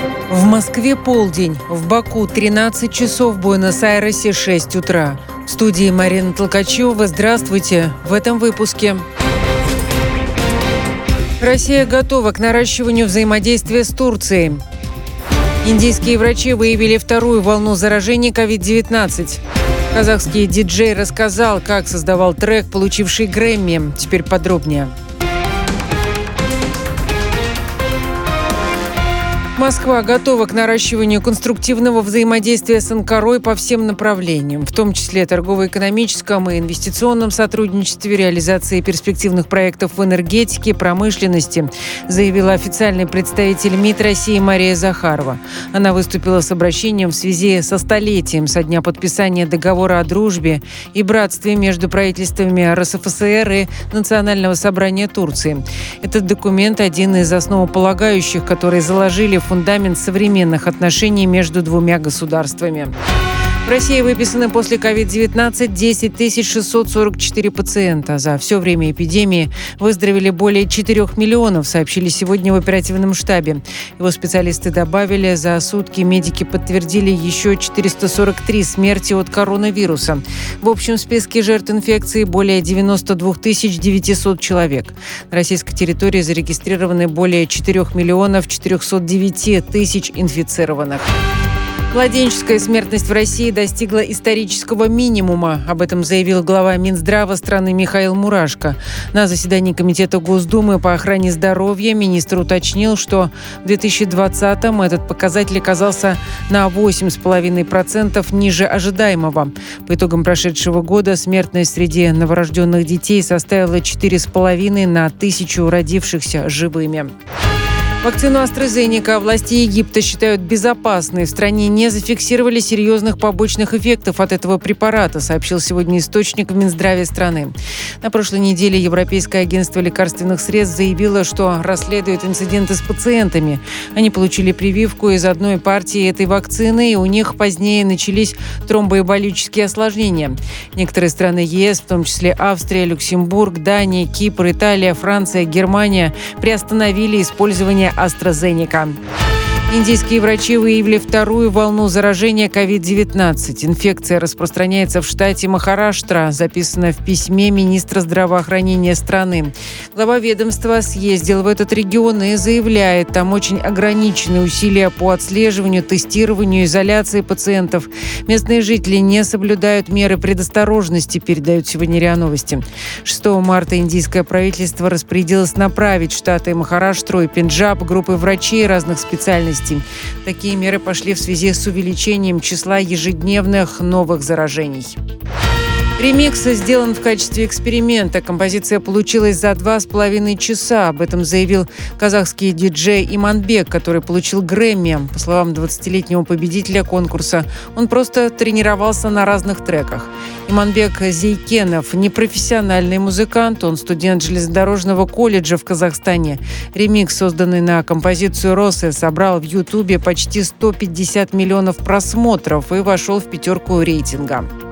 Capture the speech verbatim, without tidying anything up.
В Москве полдень, в Баку тринадцать часов, в Буэнос-Айресе шесть утра. В студии Марина Толкачева. Здравствуйте. В этом выпуске. Россия готова к наращиванию взаимодействия с Турцией. Индийские врачи выявили вторую волну заражения ковид девятнадцать. Казахский диджей рассказал, как создавал трек, получивший Грэмми. Теперь подробнее. Москва готова к наращиванию конструктивного взаимодействия с Анкарой по всем направлениям, в том числе торгово-экономическом и инвестиционном сотрудничестве, реализации перспективных проектов в энергетике, промышленности, заявила официальный представитель МИД России Мария Захарова. Она выступила с обращением в связи со столетием со дня подписания договора о дружбе и братстве между правительствами эр эс эф эс эр и Национального собрания Турции. Этот документ – один из основополагающих, которые заложили фундамент современных отношений между двумя государствами. В России выписаны после ковид девятнадцать десять тысяч шестьсот сорок четыре пациента. За все время эпидемии выздоровели более четырёх миллионов, сообщили сегодня в оперативном штабе. Его специалисты добавили, за сутки медики подтвердили еще четыреста сорок три смерти от коронавируса. В общем списке жертв инфекции более девяносто две тысячи девятьсот человек. На российской территории зарегистрированы более четырёх миллионов четырёхсот девяти тысяч инфицированных. Младенческая смертность в России достигла исторического минимума. Об этом заявил глава Минздрава страны Михаил Мурашко. На заседании Комитета Госдумы по охране здоровья министр уточнил, что в две тысячи двадцатом этот показатель оказался на восемь целых пять десятых процента ниже ожидаемого. По итогам прошедшего года смертность среди новорожденных детей составила четыре целых пять десятых на тысячу родившихся живыми. Вакцину AstraZeneca власти Египта считают безопасной. В стране не зафиксировали серьезных побочных эффектов от этого препарата, сообщил сегодня источник в Минздраве страны. На прошлой неделе Европейское агентство лекарственных средств заявило, что расследует инциденты с пациентами. Они получили прививку из одной партии этой вакцины, и у них позднее начались тромбоэмболические осложнения. Некоторые страны е эс, в том числе Австрия, Люксембург, Дания, Кипр, Италия, Франция, Германия, приостановили использование AstraZeneca. Индийские врачи выявили вторую волну заражения ковид девятнадцать. Инфекция распространяется в штате Махараштра, записано в письме министра здравоохранения страны. Глава ведомства съездил в этот регион и заявляет, там очень ограничены усилия по отслеживанию, тестированию, изоляции пациентов. Местные жители не соблюдают меры предосторожности, передают сегодня РИА Новости. шестого марта индийское правительство распорядилось направить в штаты Махараштру и Пенджаб группы врачей разных специальностей. Такие меры пошли в связи с увеличением числа ежедневных новых заражений. Ремикс сделан в качестве эксперимента. Композиция получилась за два с половиной часа. Об этом заявил казахский диджей Иманбек, который получил Грэмми. По словам двадцатилетнего победителя конкурса, он просто тренировался на разных треках. Иманбек Зейкенов – непрофессиональный музыкант. Он студент железнодорожного колледжа в Казахстане. Ремикс, созданный на композицию «Росы», собрал в Ютубе почти сто пятьдесят миллионов просмотров и вошел в пятерку рейтинга.